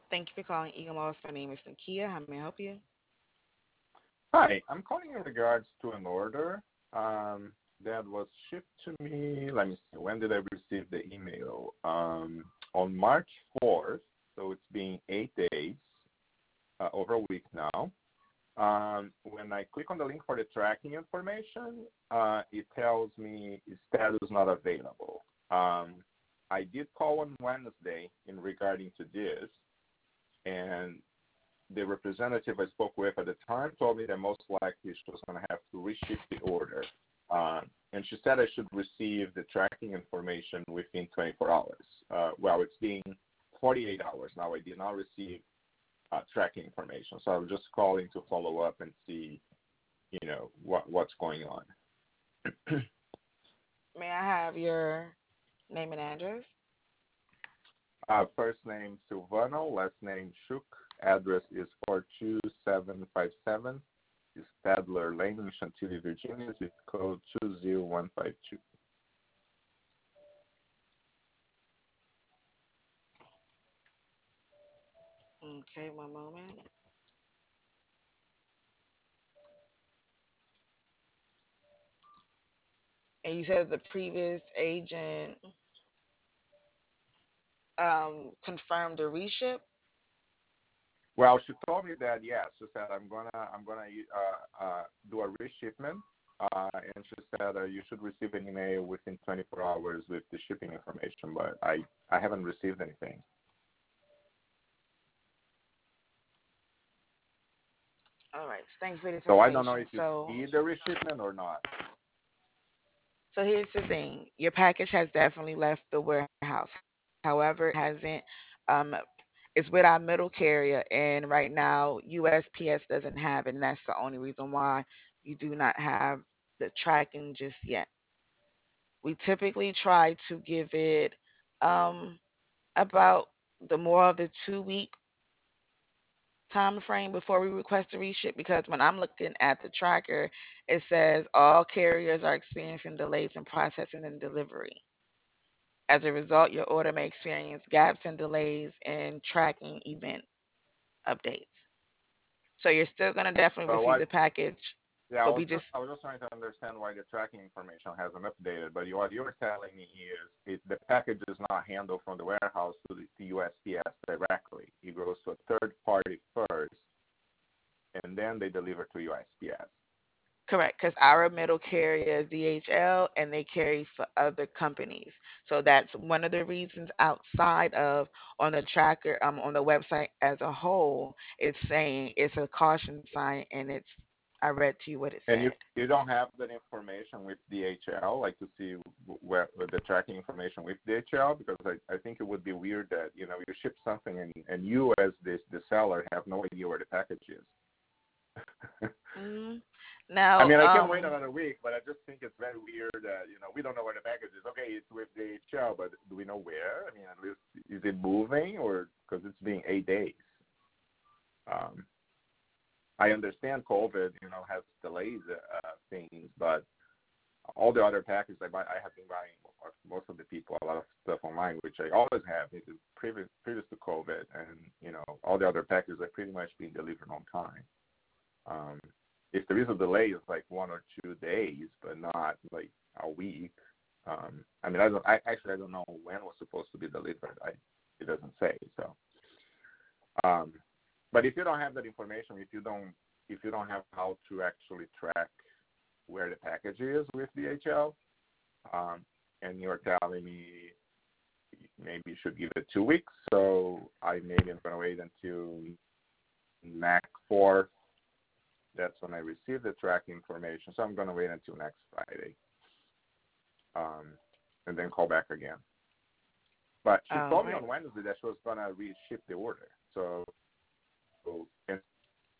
Thank you for calling Eagle Moss. My name is Nakia. How may I help you? Hi, I'm calling in regards to an order that was shipped to me. Let me see, when did I receive the email? On March 4th, so it's been 8 days, over a week now. When I click on the link for the tracking information, it tells me status not available. I did call on Wednesday in regarding to this, and the representative I spoke with at the time told me that most likely she was going to have to reship the order. And she said I should receive the tracking information within 24 hours. Well, it's been 48 hours now. I did not receive tracking information. So I was just calling to follow up and see, what's going on. May I have your name and address? First name Silvano, last name Shook. Address is 42757 Stadler Lane in Chantilly, Virginia, zip code 20152. Okay, one moment. And you said the previous agent confirmed the reship. Well, she told me that yes. She said I'm gonna do a reshipment, and she said you should receive an email within 24 hours with the shipping information. But I haven't received anything. All right. Thanks for this So I don't know information. if you need the reshipment or not. So here's the thing: your package has definitely left the warehouse. However, it hasn't. Um, it's with our middle carrier, and right now USPS doesn't have it, and that's the only reason why you do not have the tracking just yet. We typically try to give it um, about the more of the 2 week time frame before we request a reship because when I'm looking at the tracker, it says all carriers are experiencing delays in processing and delivery. As a result, your order may experience gaps and delays in tracking event updates. So you're still going to definitely So receive the package, yeah, but we just I was just trying to understand why the tracking information hasn't updated. But what you're telling me is the package is not handled from the warehouse to the USPS directly. It goes to a third party first, and then they deliver to USPS. correct because our middle carrier is DHL and they carry for other companies. So that's one of the reasons outside of on the tracker on the website as a whole, it's saying it's a caution sign and it's I read to you what it And said. you don't have that information with DHL, like to see where the tracking information with DHL, because I think it would be weird that you ship something and you as the seller have no idea where the package is. Mm. I Now, mean, I can wait another week, but I just think it's very weird that we don't know where the package is. Okay, it's with DHL, but do we know where? I mean, at least is it moving or because it's been 8 days? Um, I understand COVID, has delays things, but all the other packages I have been buying most of the people a lot of stuff online, which I always have. It is previous to COVID, and all the other packages are pretty much being delivered on time. Um, if there is a delay, it's like 1 or 2 days, but not like a week. I mean, I don't know when it was supposed to be delivered. It doesn't say. So, um, but if you don't have that information, if you don't have how to actually track where the package is with DHL, and you're telling me maybe you should give it 2 weeks, so maybe I'm gonna wait until next 4th. That's when I receive the tracking information. So I'm going to wait until next Friday, and then call back again. But she all told me right. on Wednesday that she was going to reship the order. And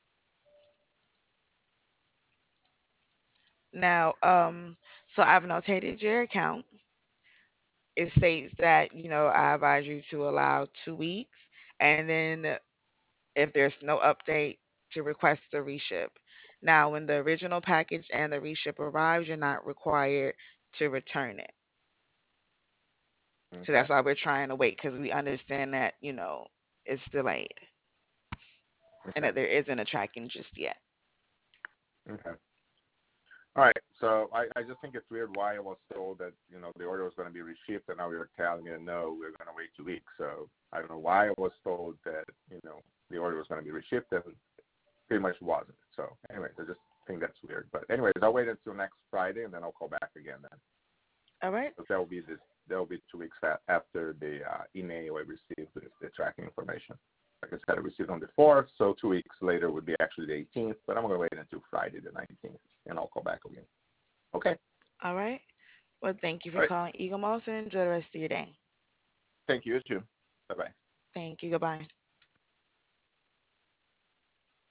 Now, so I've notated your account. It states that, I advise you to allow 2 weeks, and then if there's no update, to request a reship. Now, when the original package and the reship arrives, you're not required to return it. So okay, that's why we're trying to wait because we understand that, it's delayed and Okay. that there isn't a tracking just yet. Okay. All right. So I just think it's weird why I was told that, the order was going to be reshipped, and now you're telling me, no, we're going to wait 2 weeks. So I don't know why I was told that, the order was going to be reshipped, and pretty much wasn't. So anyways, I just think that's weird. But anyways, I'll wait until next Friday, and then I'll call back again then. All right. So that will be 2 weeks after the email I received with the tracking information. Like I said, I received on the 4th, so 2 weeks later would be actually the 18th, but I'm going to wait until Friday the 19th, and I'll call back again. Okay. All right. Well, thank you All for right. calling Eagle Moss and enjoy the rest of your day. Thank you, too. Bye-bye. Thank you. Goodbye.